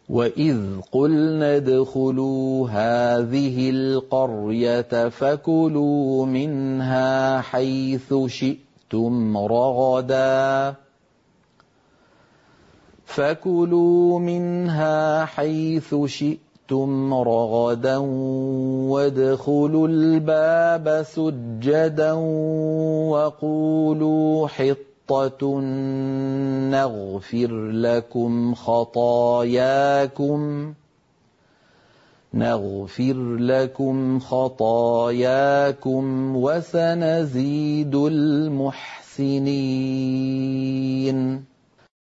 وَإِذْ قُلْنَا ادْخُلُوا هَٰذِهِ الْقَرْيَةَ فَكُلُوا مِنْهَا حَيْثُ شِئْتُمْ رَغَدًا وَادْخُلُوا الْبَابَ سُجَّدًا وَقُولُوا حِطَّةٌ نَغْفِرْ لَكُمْ خَطَايَاكُمْ وَسَنَزِيدُ الْمُحْسِنِينَ